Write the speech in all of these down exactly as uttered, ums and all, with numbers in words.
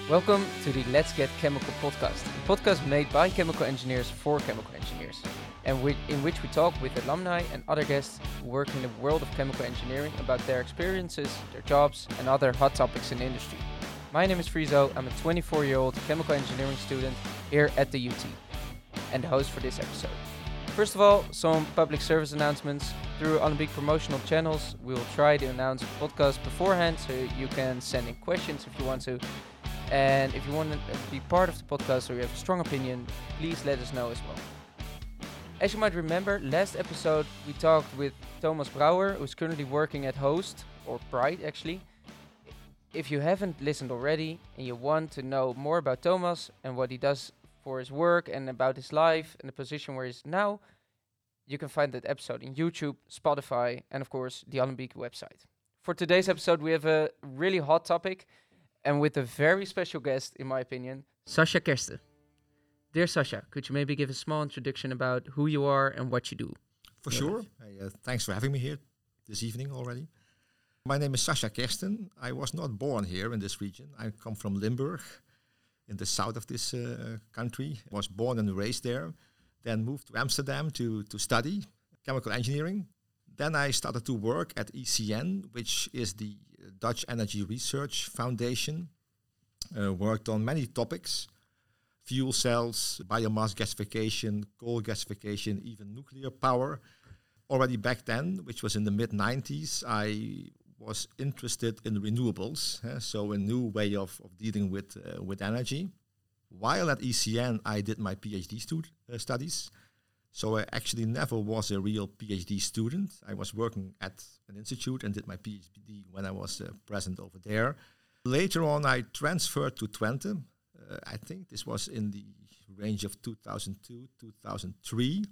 Welcome to the Let's Get Chemical podcast, a podcast made by chemical engineers for chemical engineers, and we, in which we talk with alumni and other guests who work in the world of chemical engineering about their experiences, their jobs, and other hot topics in the industry. My name is Frizo. I'm a twenty-four-year-old chemical engineering student here at the U T, and the host for this episode. First of all, some public service announcements. Through Alembic promotional channels, we will try to announce the podcast beforehand, so you can send in questions if you want to. And if you want to be part of the podcast or you have a strong opinion, please let us know as well. As you might remember, last episode we talked with Thomas Brouwer, who's currently working at Host, or Pride actually. If you haven't listened already and you want to know more about Thomas and what he does for his work and about his life and the position where he is now, you can find that episode in YouTube, Spotify, and of course the Alembic website. For today's episode, we have a really hot topic, and with a very special guest, in my opinion, Sascha Kersten. Dear Sascha, could you maybe give a small introduction about who you are and what you do? For sure. Hey, uh, thanks for having me here this evening already. My name is Sascha Kersten. I was not born here in this region. I come from Limburg, in the south of this uh, country. I was born and raised there, then moved to Amsterdam to, to study chemical engineering. Then I started to work at E C N, which is the Dutch Energy Research Foundation. Uh, worked on many topics, fuel cells, biomass gasification, coal gasification, even nuclear power. Already back then, which was in the mid nineties, I was interested in renewables, uh, so a new way of, of dealing with, uh, with energy. While at E C N, I did my PhD stud- uh, studies. So I actually never was a real PhD student. I was working at an institute and did my PhD when I was uh, present over there. Later on, I transferred to Twente. Uh, I think this was in the range of two thousand two, two thousand three.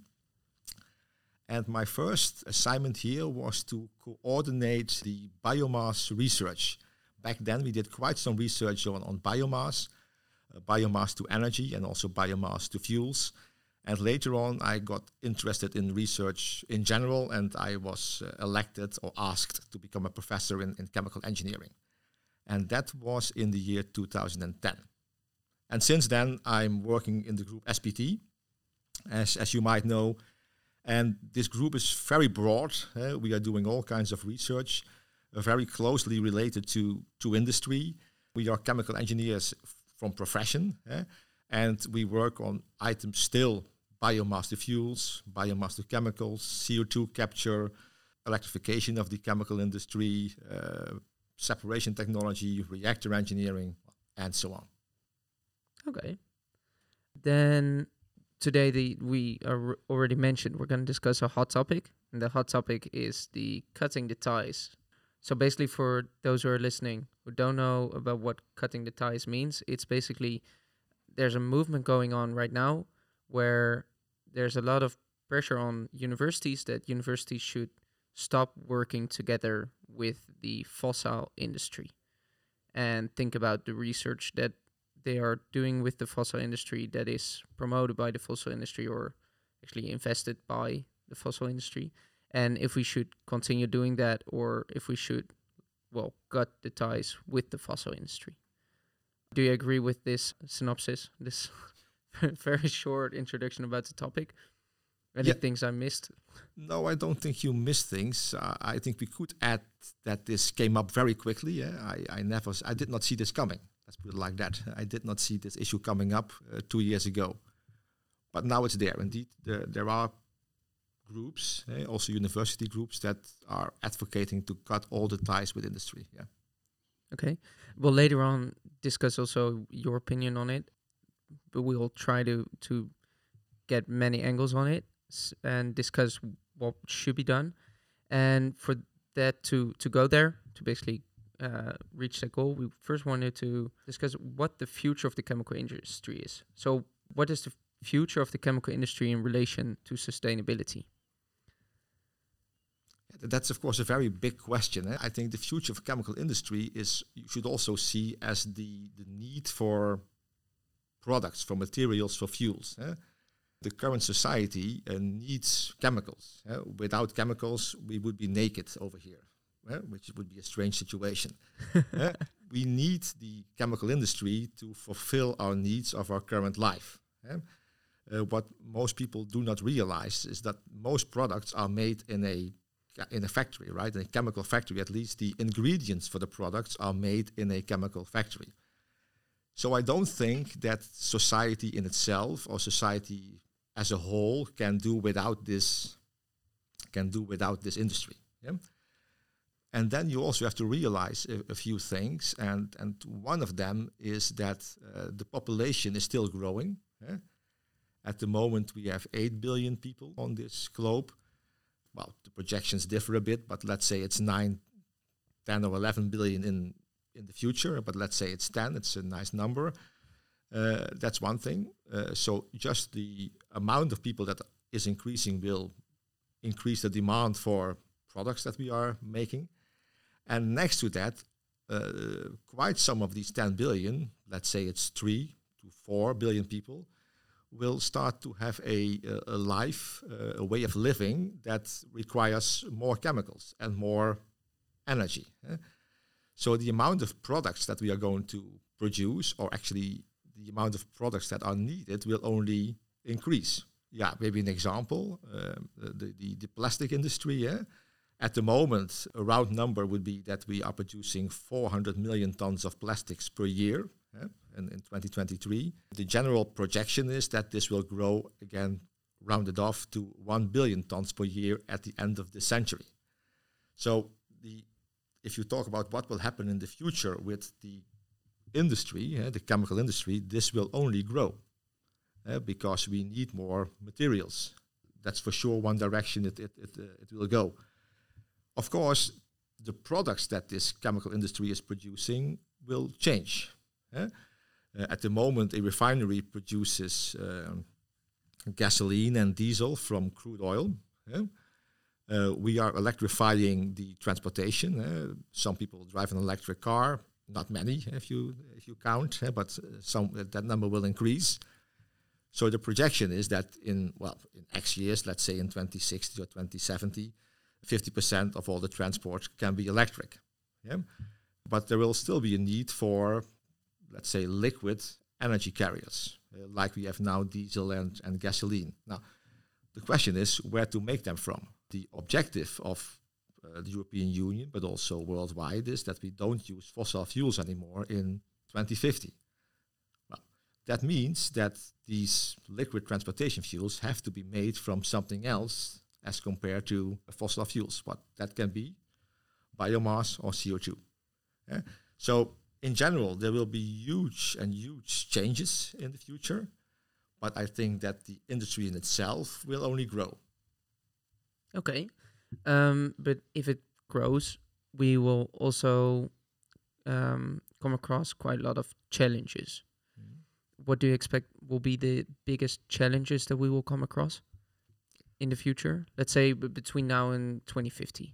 And my first assignment here was to coordinate the biomass research. Back then, we did quite some research on, on biomass, uh, biomass to energy, and also biomass to fuels. And later on, I got interested in research in general, and I was uh, elected or asked to become a professor in, in chemical engineering. And that was in the year two thousand ten. And since then, I'm working in the group S P T, as, as you might know. And this group is very broad. Uh, we are doing all kinds of research, uh, very closely related to, to industry. We are chemical engineers f- from profession, uh, and we work on items still, biomass to fuels, biomass to chemicals, C O two capture, electrification of the chemical industry, uh, separation technology, reactor engineering, and so on. Okay. Then today the, we are already mentioned we're going to discuss a hot topic, and the hot topic is the cutting the ties. So basically, for those who are listening who don't know about what cutting the ties means, it's basically there's a movement going on right now where there's a lot of pressure on universities that universities should stop working together with the fossil industry and think about the research that they are doing with the fossil industry that is promoted by the fossil industry or actually invested by the fossil industry. And if we should continue doing that, or if we should, well, cut the ties with the fossil industry. Do you agree with this synopsis, this very short introduction about the topic? Any Yeah. things I missed? No, I don't think you missed things. Uh, I think we could add that this came up very quickly. Yeah? I, I never, I did not see this coming. Let's put it like that. I did not see this issue coming up uh, two years ago. But now it's there. Indeed, there, there are groups, eh, also university groups, that are advocating to cut all the ties with industry. Yeah. Okay. We'll later on discuss also your opinion on it, but we'll try to, to get many angles on it s- and discuss what should be done. And for that to, to go there, to basically uh, reach that goal, we first wanted to discuss what the future of the chemical industry is. So what is the future of the chemical industry in relation to sustainability? That's, of course, a very big question. Eh? I think the future of chemical industry is, you should also see as the, the need for products, for materials, for fuels. Eh? The current society uh, needs chemicals. Eh? Without chemicals, we would be naked over here, eh? Which would be a strange situation. eh? we need the chemical industry to fulfill our needs of our current life. Yeah? Uh, what most people do not realize is that most products are made in a in a factory, right? In a chemical factory, at least the ingredients for the products are made in a chemical factory. So I don't think that society in itself or society as a whole can do without this can do without this industry. Yeah? And then you also have to realize a, a few things, and, and one of them is that uh, the population is still growing. Yeah? At the moment, we have eight billion people on this globe. Well, the projections differ a bit, but let's say it's nine, ten or eleven billion in, in the future, but let's say it's ten, it's a nice number. Uh, that's one thing. Uh, so just the amount of people that is increasing will increase the demand for products that we are making. And next to that, uh, quite some of these ten billion, let's say it's three to four billion people, will start to have a, a, a life, uh, a way of living that requires more chemicals and more energy. Eh? So the amount of products that we are going to produce, or actually the amount of products that are needed, will only increase. Yeah, maybe an example, um, the, the, the plastic industry. Yeah? At the moment, a round number would be that we are producing four hundred million tons of plastics per year. Yeah? In, in twenty twenty-three. The general projection is that this will grow again, rounded off to one billion tons per year at the end of the century. So the if you talk about what will happen in the future with the industry, uh, the chemical industry, this will only grow uh, because we need more materials. That's for sure one direction it, it, it, uh, it will go. Of course, the products that this chemical industry is producing will change. Uh, uh, at the moment, a refinery produces uh, gasoline and diesel from crude oil. Uh, uh, we are electrifying the transportation. Uh, some people drive an electric car, not many if you if you count, uh, but uh, some uh, that number will increase. So the projection is that in well in X years, let's say in twenty sixty or twenty seventy, fifty percent of all the transport can be electric. Yeah? But there will still be a need for, let's say, liquid energy carriers, uh, like we have now diesel and, and gasoline. Now, the question is where to make them from. The objective of uh, the European Union, but also worldwide, is that we don't use fossil fuels anymore in twenty fifty. Well, that means that these liquid transportation fuels have to be made from something else as compared to fossil fuels. What that can be biomass or C O two. Yeah? So in general, there will be huge and huge changes in the future, but I think that the industry in itself will only grow. Okay, um, but if it grows, we will also um, come across quite a lot of challenges. Mm-hmm. What do you expect will be the biggest challenges that we will come across in the future? Let's say b- between now and twenty fifty.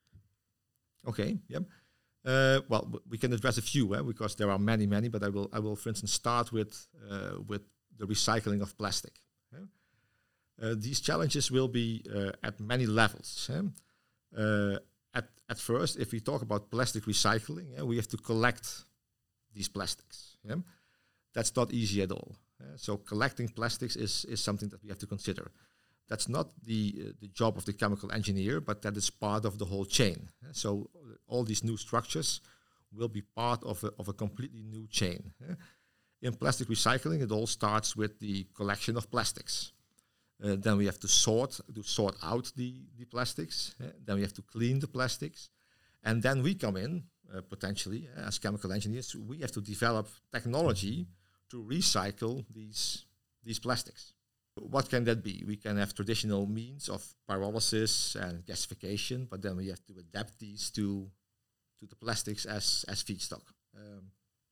Okay, yeah. Uh, well, w- we can address a few, eh, because there are many, many. But I will, I will, for instance, start with uh, with the recycling of plastic. Yeah? Uh, these challenges will be uh, at many levels. Eh? Uh, at at first, if we talk about plastic recycling, eh, we have to collect these plastics. Yeah? That's not easy at all. Eh? So collecting plastics is is something that we have to consider. That's not the uh, the job of the chemical engineer, but that is part of the whole chain. Eh? So uh, all these new structures will be part of a, of a completely new chain. Eh? In plastic recycling, it all starts with the collection of plastics. Uh, then we have to sort to sort out the, the plastics. Eh? Then we have to clean the plastics. And then we come in, uh, potentially, uh, as chemical engineers, we have to develop technology to recycle these, these plastics. What can that be? We can have traditional means of pyrolysis and gasification, but then we have to adapt these to, to the plastics as, as feedstock. Um,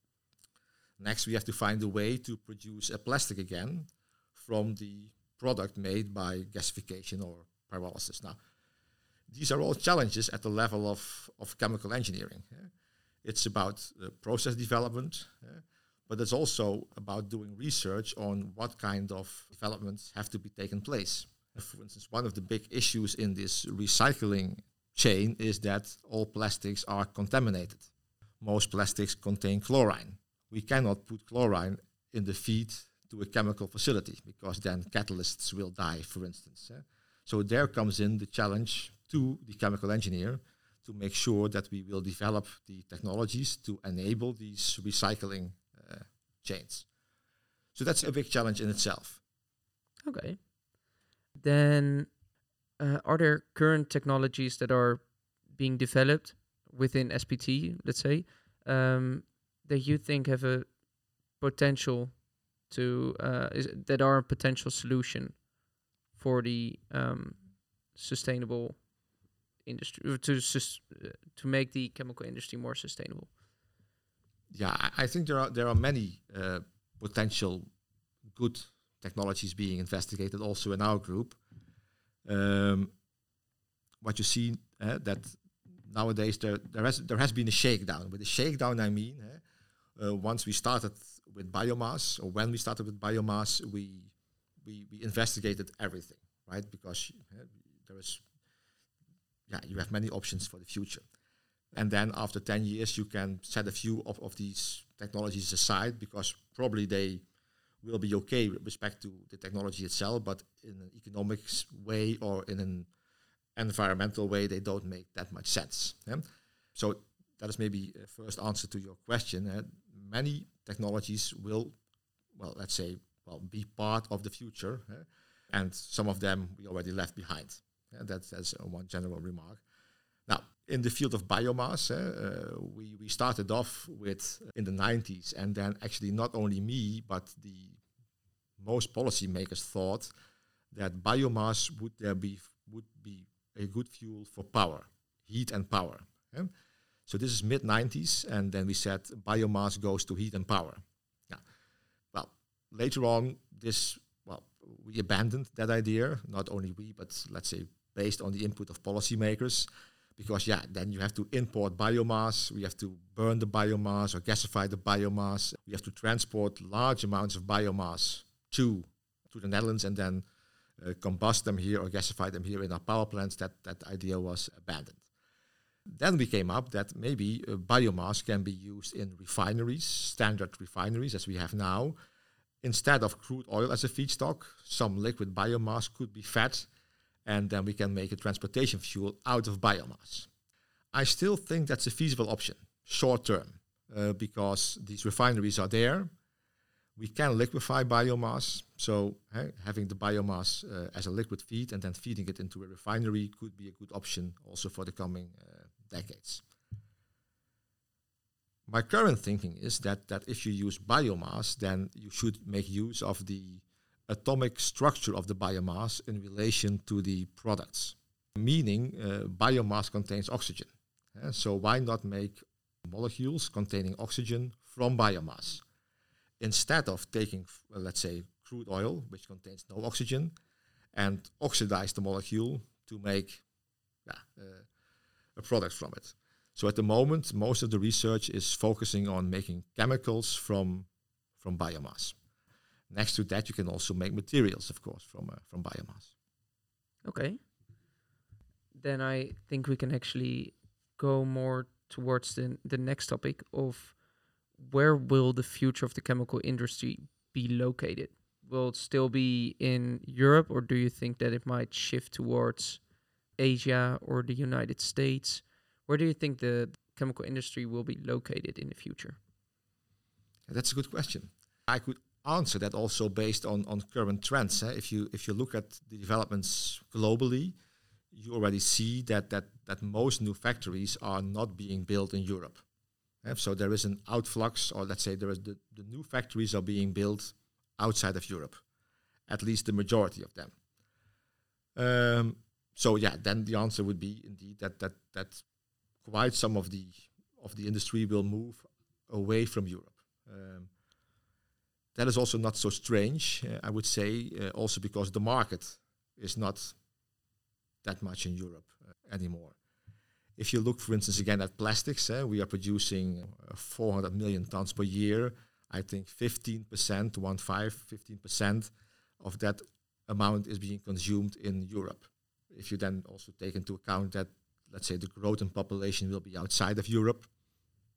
next, we have to find a way to produce a plastic again from the product made by gasification or pyrolysis. Now, these are all challenges at the level of, of chemical engineering. Yeah? It's about uh, process development, yeah? But it's also about doing research on what kind of developments have to be taken place. For instance, one of the big issues in this recycling chain is that all plastics are contaminated. most plastics contain chlorine. We cannot put chlorine in the feed to a chemical facility because then catalysts will die, for instance. Eh? So there comes in the challenge to the chemical engineer to make sure that we will develop the technologies to enable these recycling uh, chains. So that's a big challenge in itself. Okay. Then uh, are there current technologies that are being developed within S P T, let's say, um, that you think have a potential to, uh, is, that are a potential solution for the um, sustainable industry, to sus- uh, to make the chemical industry more sustainable? Yeah, I, I think there are there are many uh, potential good technologies being investigated also in our group. Um, what you see uh, that nowadays there there has there has been a shakedown. With a shakedown, I mean, uh, uh, once we started with biomass, or when we started with biomass, we we, we investigated everything, right? Because uh, there is, yeah, you have many options for the future. And then after ten years, you can set a few of, of these technologies aside because probably they will be okay with respect to the technology itself, but in an economics way or in an environmental way, they don't make that much sense. Yeah? So that is maybe a first answer to your question. Uh, many technologies will, well, let's say, well, be part of the future, uh, and some of them we already left behind. Yeah? That's, that's uh, one general remark. Now, in the field of biomass, uh, uh, we, we started off with uh, in the nineties, and then actually not only me, but the most policymakers thought that biomass would there be would be a good fuel for power, heat and power. Yeah? So this is mid nineties, and then we said biomass goes to heat and power. Yeah. Well, later on, this well we abandoned that idea. Not only we, but let's say based on the input of policymakers. Because, yeah, then you have to import biomass, we have to burn the biomass or gasify the biomass. We have to transport large amounts of biomass to, to the Netherlands and then uh, combust them here or gasify them here in our power plants. That, that idea was abandoned. Then we came up that maybe uh, biomass can be used in refineries, standard refineries as we have now. Instead of crude oil as a feedstock, some liquid biomass could be fat, and then we can make a transportation fuel out of biomass. I still think that's a feasible option, short term, uh, because these refineries are there. We can liquefy biomass, so uh, having the biomass uh, as a liquid feed and then feeding it into a refinery could be a good option also for the coming uh, decades. My current thinking is that, that if you use biomass, then you should make use of the atomic structure of the biomass in relation to the products, meaning uh, biomass contains oxygen. Uh, so why not make molecules containing oxygen from biomass? Instead of taking, uh, let's say, crude oil, which contains no oxygen, and oxidize the molecule to make yeah, uh, a product from it. So at the moment, most of the research is focusing on making chemicals from, from biomass. Next to that, you can also make materials, of course, from uh, from biomass. Okay. Then I think we can actually go more towards the the next topic of where will the future of the chemical industry be located? Will it still be in Europe, or do you think that it might shift towards Asia or the United States? Where do you think the chemical industry will be located in the future? That's a good question. I could answer that also based on, on current trends. Eh? If you if you look at the developments globally, you already see that that that most new factories are not being built in Europe. Eh? So there is an outflux, or let's say there is the, the new factories are being built outside of Europe, at least the majority of them. Um, so yeah, then the answer would be indeed that that that quite some of the of the industry will move away from Europe. Um, That is also not so strange, uh, I would say, uh, also because the market is not that much in Europe uh, anymore. If you look, for instance, again at plastics, uh, we are producing uh, four hundred million tons per year. I think fifteen percent, one five, fifteen percent of that amount is being consumed in Europe. If you then also take into account that, let's say, the growth in population will be outside of Europe,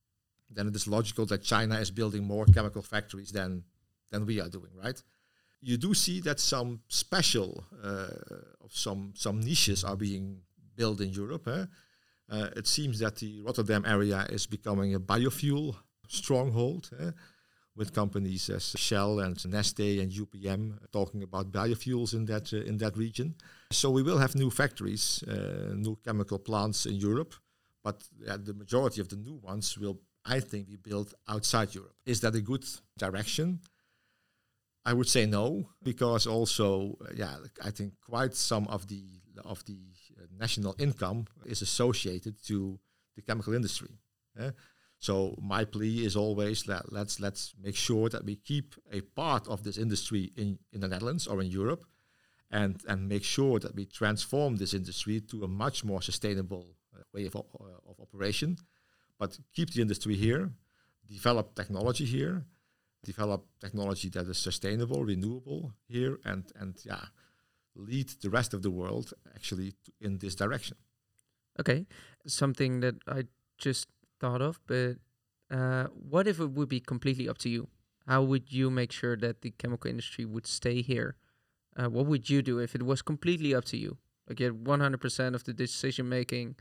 then it is logical that China is building more chemical factories than, than we are doing, right? You do see that some special, uh, some some niches are being built in Europe. Eh? Uh, it seems that the Rotterdam area is becoming a biofuel stronghold, eh? with companies as Shell and Neste and U P M talking about biofuels in that uh, in that region. So we will have new factories, uh, new chemical plants in Europe, but uh, the majority of the new ones will, I think, be built outside Europe. Is that a good direction? I would say no, because also, uh, yeah, I think quite some of the of the uh, national income is associated to the chemical industry. eh? So my plea is always that let's let's make sure that we keep a part of this industry in, in the Netherlands or in Europe, and and make sure that we transform this industry to a much more sustainable uh, way of op- uh, of operation. But keep the industry here, develop technology here, develop technology that is sustainable, renewable here, and and yeah, lead the rest of the world actually to, in this direction. Okay, something that I just thought of, but uh, what if it would be completely up to you? How would you make sure that the chemical industry would stay here? Uh, what would you do if it was completely up to you? Like you had one hundred percent of the decision making,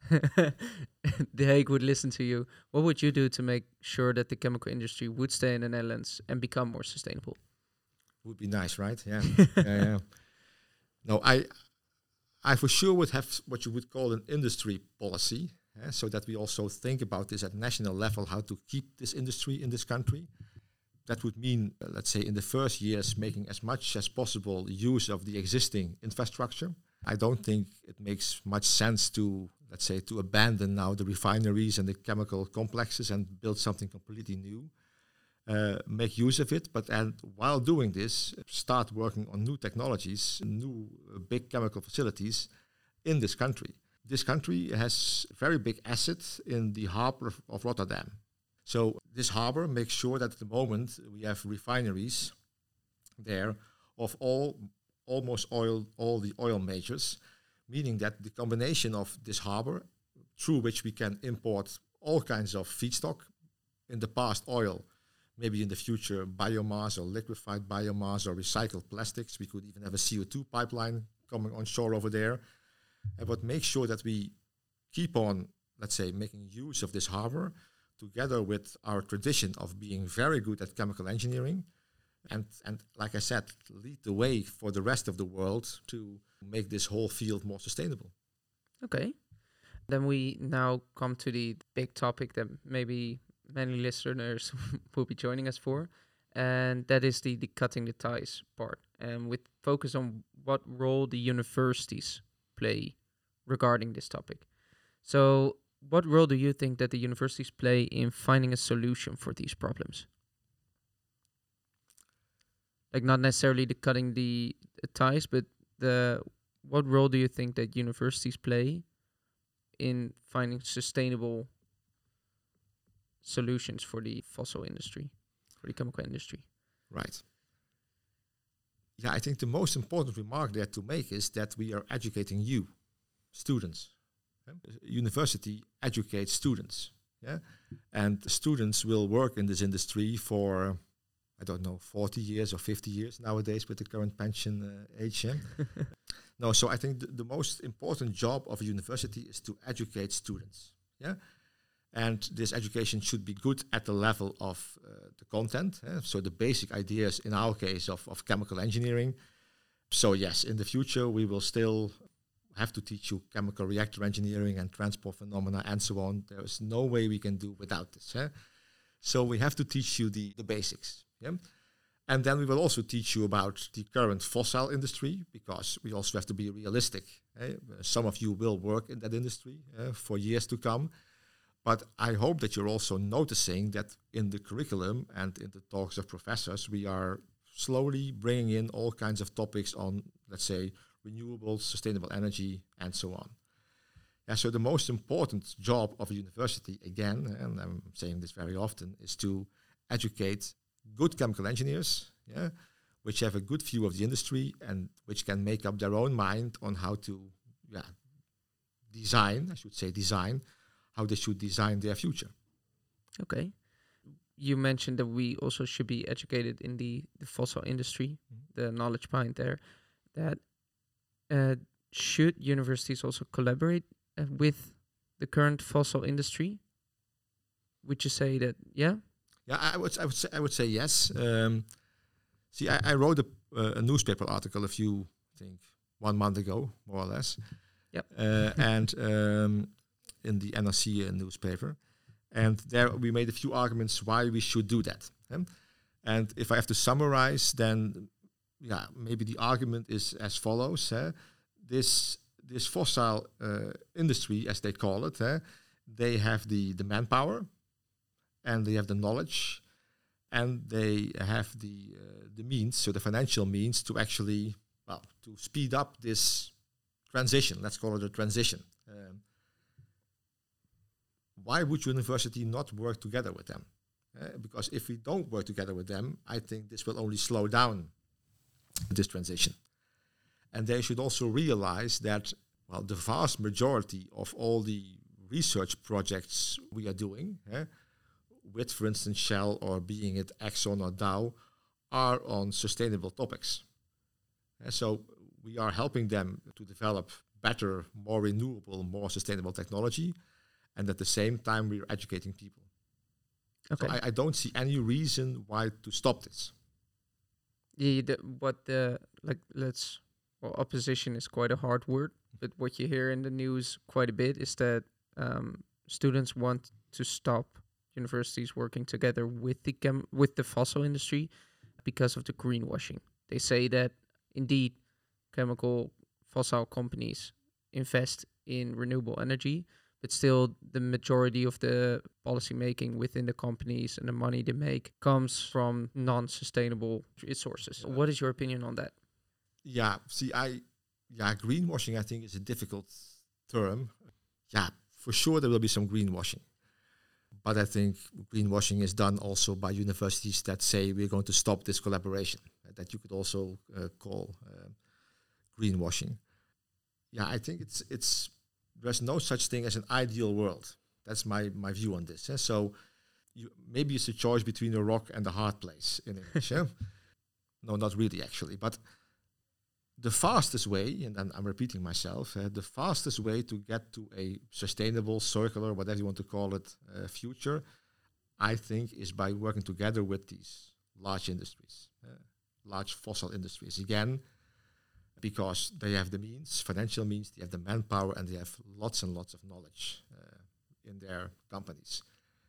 The Hague would listen to you. What would you do to make sure that the chemical industry would stay in the Netherlands and become more sustainable? Would be nice, right? Yeah. yeah, yeah. No, I, I for sure would have what you would call an industry policy, eh, so that we also think about this at national level, how to keep this industry in this country. That would mean, uh, let's say, in the first years, making as much as possible use of the existing infrastructure. I don't think it makes much sense to, let's say, to abandon now the refineries and the chemical complexes and build something completely new. Uh, make use of it, but and while doing this, start working on new technologies, new uh, big chemical facilities in this country. This country has a very big asset in the harbor of, of Rotterdam. So this harbor makes sure that at the moment we have refineries there of all almost oil, all the oil majors, meaning that the combination of this harbor, through which we can import all kinds of feedstock, in the past oil, maybe in the future biomass or liquefied biomass or recycled plastics. We could even have a C O two pipeline coming on shore over there. And what makes sure that we keep on, let's say, making use of this harbor, together with our tradition of being very good at chemical engineering, and, and like I said, lead the way for the rest of the world to make this whole field more sustainable. Okay. Then we now come to the big topic that maybe many listeners will be joining us for, and that is the, the cutting the ties part, and with focus on what role the universities play regarding this topic. So what role do you think that the universities play in finding a solution for these problems? Like not necessarily the cutting the, the ties, but the what role do you think that universities play in finding sustainable solutions for the fossil industry, for the chemical industry? Right. Yeah, I think the most important remark there to make is that we are educating you, students. Yeah? University educates students. Yeah, and students will work in this industry for, I don't know, forty years or fifty years nowadays with the current pension uh, age. Yeah? No, so I think th- the most important job of a university is to educate students. Yeah. And this education should be good at the level of uh, the content. Eh? So the basic ideas, in our case, of, of chemical engineering. So yes, in the future, we will still have to teach you chemical reactor engineering and transport phenomena and so on. There is no way we can do without this. Eh? So we have to teach you the, the basics. Yeah? And then we will also teach you about the current fossil industry, because we also have to be realistic. Eh? Some of you will work in that industry eh, for years to come. But I hope that you're also noticing that in the curriculum and in the talks of professors, we are slowly bringing in all kinds of topics on, let's say, renewable, sustainable energy, and so on. Yeah, so the most important job of a university, again, and I'm saying this very often, is to educate good chemical engineers, yeah, which have a good view of the industry and which can make up their own mind on how to yeah, design, I should say design, how they should design their future. Okay. You mentioned that we also should be educated in the, the fossil industry, Mhm. the knowledge behind there. That uh, should universities also collaborate uh, with the current fossil industry? Would you say that? Yeah. Yeah, I would I would say I would say yes. Um, see, I, I wrote a, uh, a newspaper article a few, I think, one month ago, more or less, Yep. uh, and um, in the N R C uh, newspaper, and there we made a few arguments why we should do that. Um, and if I have to summarize, then yeah, maybe the argument is as follows: uh, this this fossil uh, industry, as they call it, uh, they have the the manpower, and they have the knowledge, and they have the uh, the means, so the financial means to actually, well, to speed up this transition. Let's call it a transition. Um, why would university not work together with them? Uh, because if we don't work together with them, I think this will only slow down this transition. And they should also realize that, well, the vast majority of all the research projects we are doing, eh, with, for instance, Shell or being it Exxon or Dow, are on sustainable topics. Uh, so we are helping them to develop better, more renewable, more sustainable technology, and at the same time we're educating people. Okay. So I, I don't see any reason why to stop this. the, the what the like let's well, opposition is quite a hard word, but what you hear in the news quite a bit is that um, students want to stop universities working together with the chem- with the fossil industry because of the greenwashing. They say that indeed chemical fossil companies invest in renewable energy, but still the majority of the policy making within the companies and the money they make comes from non-sustainable sources. Yeah. What is your opinion on that? Yeah, see, I, yeah, greenwashing, I think, is a difficult term. Yeah, for sure there will be some greenwashing. But I think greenwashing is done also by universities that say we're going to stop this collaboration, uh, that you could also uh, call uh, greenwashing. Yeah, I think it's it's there's no such thing as an ideal world. That's my, my view on this. Eh? So you, maybe it's a choice between a rock and a hard place in English. eh? No, not really, actually. But the fastest way, and then I'm repeating myself, uh, the fastest way to get to a sustainable, circular, whatever you want to call it, uh, future, I think, is by working together with these large industries, uh, large fossil industries. Again, because they have the means, financial means, they have the manpower, and they have lots and lots of knowledge uh, in their companies.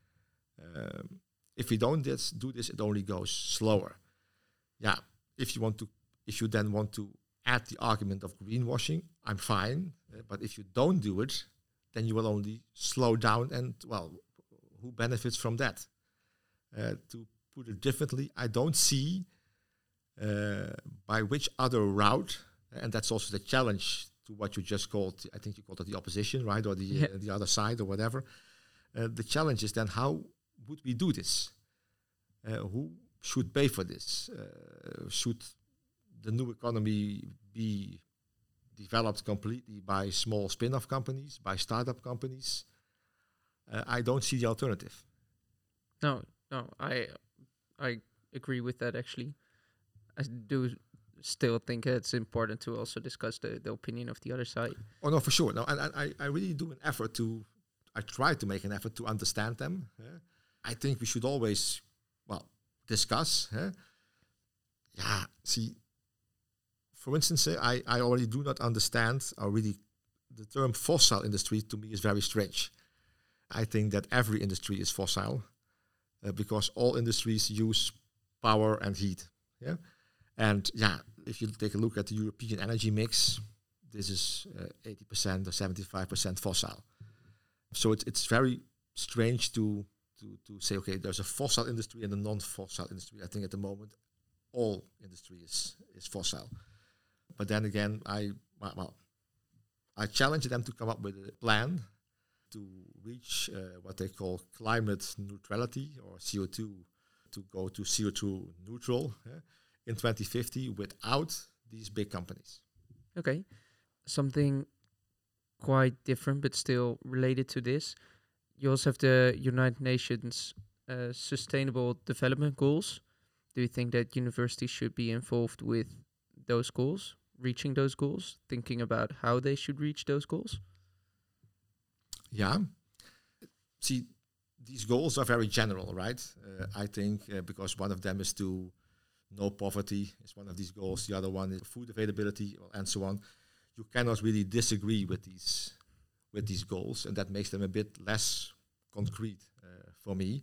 Um, if we don't this, do this, it only goes slower. Yeah, if you want to, if you then want to add the argument of greenwashing, I'm fine. Uh, but if you don't do it, then you will only slow down. And, well, who benefits from that? Uh, to put it differently, I don't see uh, by which other route, and that's also the challenge to what you just called, I think you called it the opposition, right? Or the, Yeah. uh, the other side or whatever. Uh, the challenge is then, how would we do this? Uh, who should pay for this? Uh, should the new economy be developed completely by small spin-off companies, by startup companies? Uh, I don't see the alternative. No, no, I I agree with that actually. I do still think it's important to also discuss the, the opinion of the other side. Oh no, for sure. No, and, and I, I really do an effort to, I try to make an effort to understand them. Yeah. I think we should always, well, discuss. Yeah. yeah see, for instance, uh, I, I already do not understand, or really, the term fossil industry to me is very strange. I think that every industry is fossil uh, because all industries use power and heat. Yeah. And yeah, if you take a look at the European energy mix, this is uh, eighty percent or seventy-five percent fossil. So it's it's very strange to, to, to say, okay, there's a fossil industry and a non-fossil industry. I think at the moment, all industry is, is fossil. But then again, I well, I challenge them to come up with a plan to reach uh, what they call climate neutrality, or C O two, to go to C O two neutral uh, in twenty fifty without these big companies. Okay. Something quite different, but still related to this. you also have the United Nations uh, Sustainable Development Goals. Do you think that universities should be involved with those goals, reaching those goals, thinking about how they should reach those goals? Yeah. See, these goals are very general, right? Uh, I think uh, because one of them is to no poverty is one of these goals. The other one is food availability, and so on. You cannot really disagree with these with these goals, and that makes them a bit less concrete uh, for me.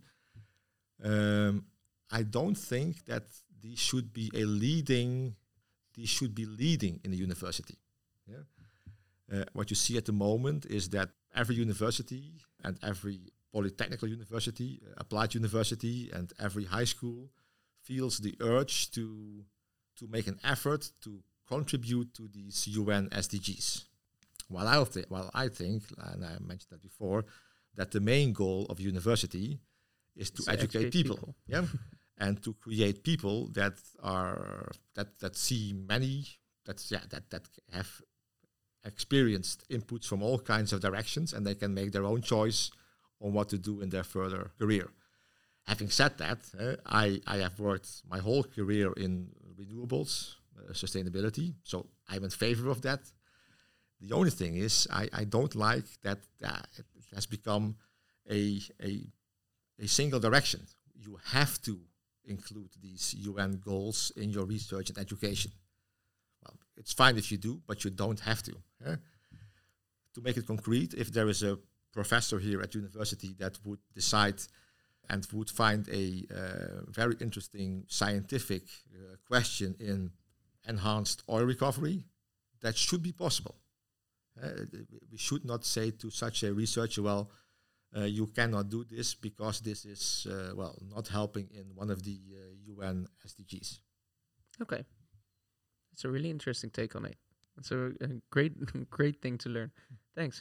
Um, I don't think that these should be a leading. These should be leading in the university. Yeah. Uh, what you see at the moment is that every university and every polytechnical university, uh, applied university, and every high school feels the urge to to make an effort to contribute to these U N S D Gs. While I, th- while I think, and I mentioned that before, that the main goal of university is to So educate, educate people, people. yeah, and to create people that are that that see many that yeah that that have experienced inputs from all kinds of directions, and they can make their own choice on what to do in their further career. Having said that, uh, I, I have worked my whole career in renewables, uh, sustainability, so I'm in favor of that. The only thing is I, I don't like that uh, it has become a, a, a single direction. You have to include these U N goals in your research and education. Well, it's fine if you do, but you don't have to. Eh? To make it concrete, if there is a professor here at university that would decide and would find a uh, very interesting scientific uh, question in enhanced oil recovery, that should be possible. Uh, we should not say to such a researcher, well, uh, you cannot do this because this is, uh, well, not helping in one of the uh, U N S D Gs. Okay. It's a really interesting take on it. It's a, a great, great thing to learn. Thanks.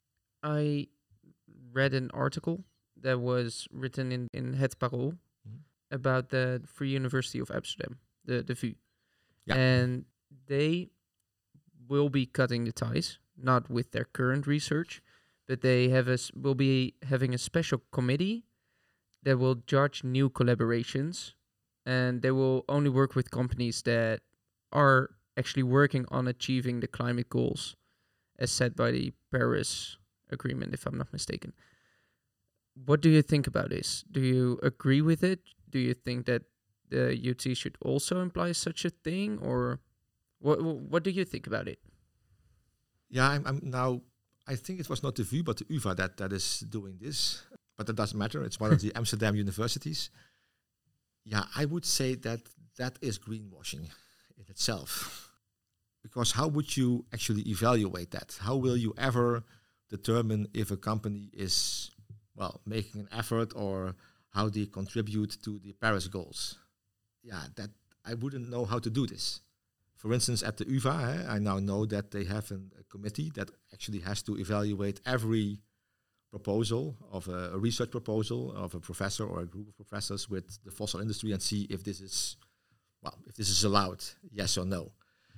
I read an article that was written in, in Het Parool Mhm. about the Free University of Amsterdam, the, the V U. Yeah. And they will be cutting the ties, not with their current research, but they have a, s- will be having a special committee that will judge new collaborations, and they will only work with companies that are actually working on achieving the climate goals as set by the Paris Agreement, if I'm not mistaken. What do you think about this? Do you agree with it? Do you think that the U T should also imply such a thing, or what? What do you think about it? Yeah, I'm, I'm now, I think it was not the V U, but the U vA that, that is doing this. But that doesn't matter. It's one of the Amsterdam universities. Yeah, I would say that that is greenwashing in itself. Because how would you actually evaluate that? How will you ever determine if a company is, well, making an effort or how they contribute to the Paris goals? Yeah, that I wouldn't know how to do this. For instance, at the U vA, eh, I now know that they have an, a committee that actually has to evaluate every proposal of a, a research proposal of a professor or a group of professors with the fossil industry and see if this is, well, if this is allowed, yes or no.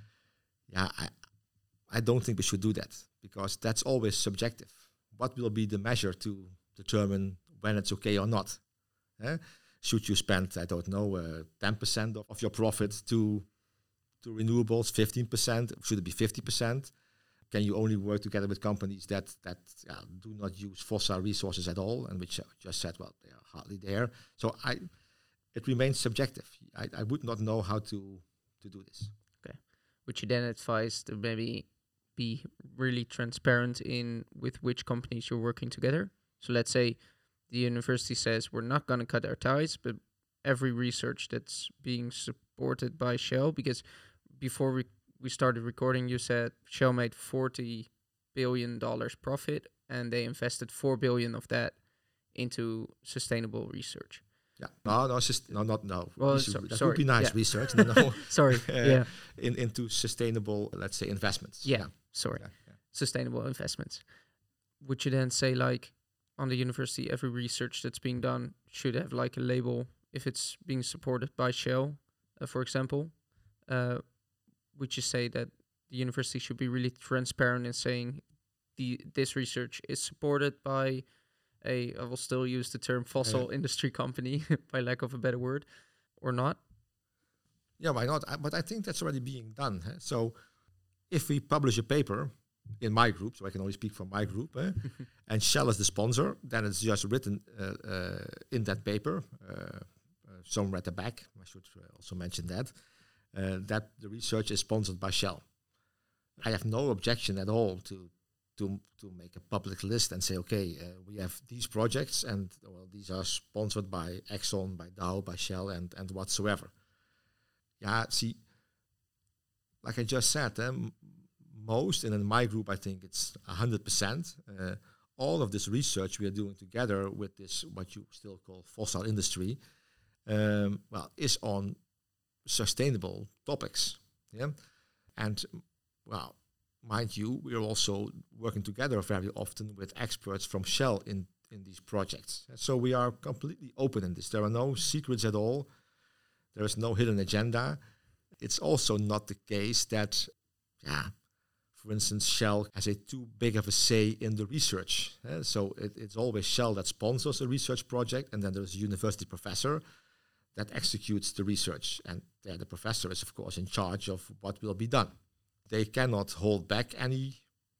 Yeah, I, I don't think we should do that because that's always subjective. What will be the measure to determine when it's okay or not? Eh? Should you spend, I don't know, uh, ten percent of, of your profit to to renewables, fifteen percent? Should it be fifty percent? Can you only work together with companies that that uh, do not use fossil resources at all, and which uh, just said, well, they are hardly there. So I, it remains subjective. I, I would not know how to to do this. Would you then advise to maybe be really transparent in with which companies you're working together? So let's say the university says we're not going to cut our ties, but every research that's being supported by Shell, because before we, we started recording, you said Shell made forty billion dollars profit and they invested four billion dollars of that into sustainable research. Yeah, no, no, just no, not no. Well, Research- so- that sorry, would be nice yeah. research. No, no. Sorry, Uh, yeah, in into sustainable, let's say, investments. yeah, sorry. Yeah, yeah. Sustainable investments. Would you then say, like, on the university, every research that's being done should have like a label if it's being supported by Shell, uh, for example? Uh, would you say that the university should be really transparent in saying the this research is supported by a, I will still use the term fossil Yeah. industry company by lack of a better word, or not? Yeah, why not? I, but I think that's already being done. Huh? So if we publish a paper in my group, so I can only speak for my group, eh, and Shell is the sponsor, then it's just written uh, uh, in that paper, uh, uh, somewhere at the back, I should uh, also mention that, uh, that the research is sponsored by Shell. I have no objection at all to to to make a public list and say, okay, uh, we have these projects, and well, these are sponsored by Exxon, by Dow, by Shell, and and whatsoever. Yeah, see, like I just said, um, most, and in my group, I think it's one hundred percent, uh, all of this research we are doing together with this, what you still call fossil industry, um, well, is on sustainable topics. Yeah, and well, mind you, we are also working together very often with experts from Shell in, in these projects. So we are completely open in this. There are no secrets at all. There is no hidden agenda. It's also not the case that, yeah, for instance, Shell has a too big of a say in the research. Uh, so it, it's always Shell that sponsors a research project, and then there's a university professor that executes the research. And uh, the professor is, of course, in charge of what will be done. They cannot hold back any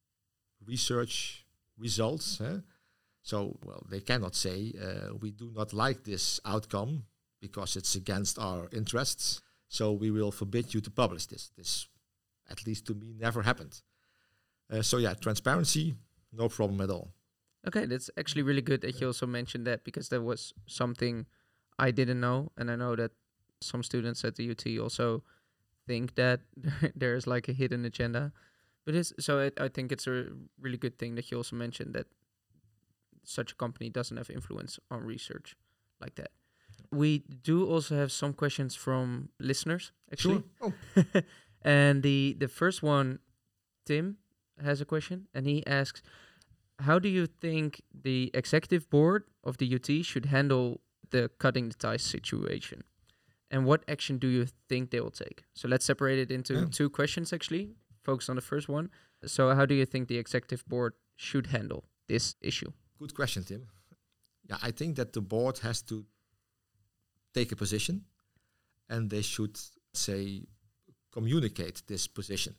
research results. Eh? So, well, they cannot say, uh, we do not like this outcome because it's against our interests, so we will forbid you to publish this. This, at least to me, never happened. Uh, so, yeah, transparency, no problem at all. Okay, that's actually really good that you also mentioned that, because that was something I didn't know, and I know that some students at the U T also think that there's like a hidden agenda, but it's so I, I think it's a really good thing that you also mentioned that such a company doesn't have influence on research like that. We do also have some questions from listeners, actually. Sure. Oh. And the the first one, Tim has a question, and he asks, how do you think the executive board of the U T should handle the cutting the ties situation? And what action do you think they will take? So let's separate it into Yeah. two questions, actually. Focus on the first one. So how do you think the executive board should handle this issue? Good question, Tim. Yeah, I think that the board has to take a position, and they should, say, communicate this position.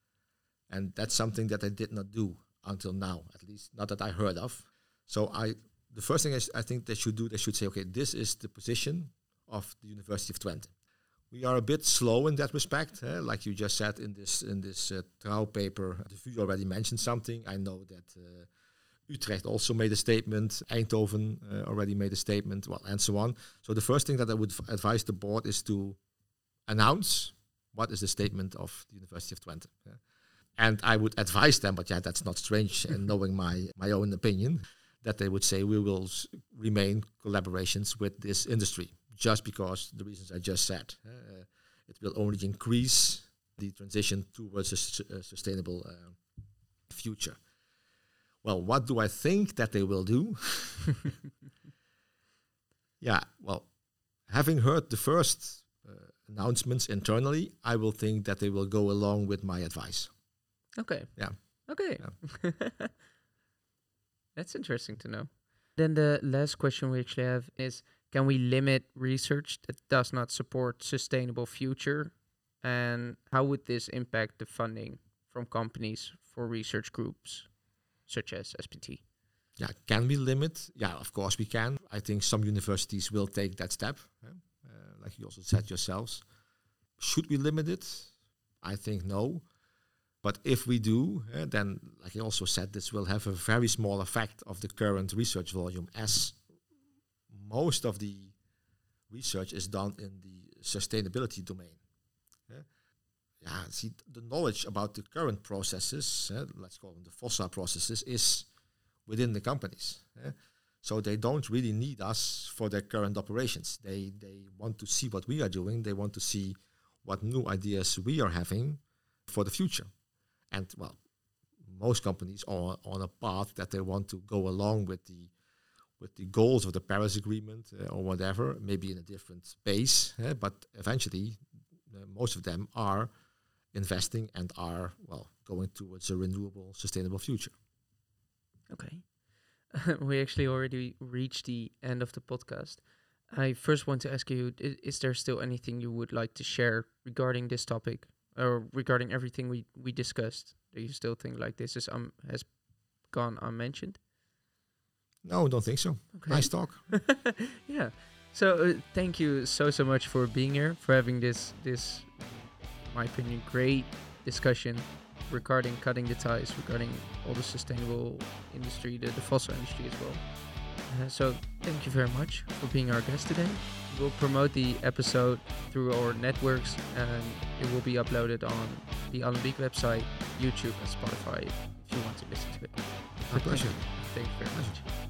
And that's something that they did not do until now, at least not that I heard of. So I, the first thing is, I think they should do, they should say, okay, this is the position of the University of Twente. We are a bit slow in that respect, eh? Like you just said in this in this uh, Trouw paper. The V U already mentioned something. I know that uh, Utrecht also made a statement. Eindhoven uh, already made a statement. Well, and so on. So the first thing that I would f- advise the board is to announce what is the statement of the University of Twente. Yeah? And I would advise them, but yeah, that's not strange. And knowing my my own opinion, that they would say we will s- remain collaborations with this industry. Just because the reasons I just said. Uh, it will only increase the transition towards a, su- a sustainable uh, future. Well, what do I think that they will do? Yeah, well, having heard the first uh, announcements internally, I will think that they will go along with my advice. Okay. Yeah. Okay. Yeah. That's interesting to know. Then the last question we actually have is, can we limit research that does not support sustainable future? And how would this impact the funding from companies for research groups such as S P T? Yeah, can we limit? Yeah, of course we can. I think some universities will take that step, yeah? uh, like you also said yourselves. Should we limit it? I think no. But if we do, uh, then, like I also said, this will have a very small effect of the current research volume, as most of the research is done in the sustainability domain. Yeah, yeah see, the knowledge about the current processes, uh, let's call them the fossil processes, is within the companies. Yeah? So they don't really need us for their current operations. They they want to see what we are doing. They want to see what new ideas we are having for the future. And, well, most companies are on a path that they want to go along with the with the goals of the Paris Agreement uh, or whatever, maybe in a different pace. Uh, but eventually, uh, most of them are investing and are, well, going towards a renewable, sustainable future. Okay. we actually already reached the end of the podcast. I first want to ask you, is, is there still anything you would like to share regarding this topic or regarding everything we, we discussed? Do you still think like this is um has gone unmentioned? No, don't think so. Okay. Nice talk. Yeah. So uh, thank you so so much for being here, for having this this, in my opinion, great discussion regarding cutting the ties, regarding all the sustainable industry, the, the fossil industry as well. Uh, so thank you very much for being our guest today. We'll promote the episode through our networks, and it will be uploaded on the Alembic website, YouTube, and Spotify if you want to listen to it. My pleasure. Thank you very much.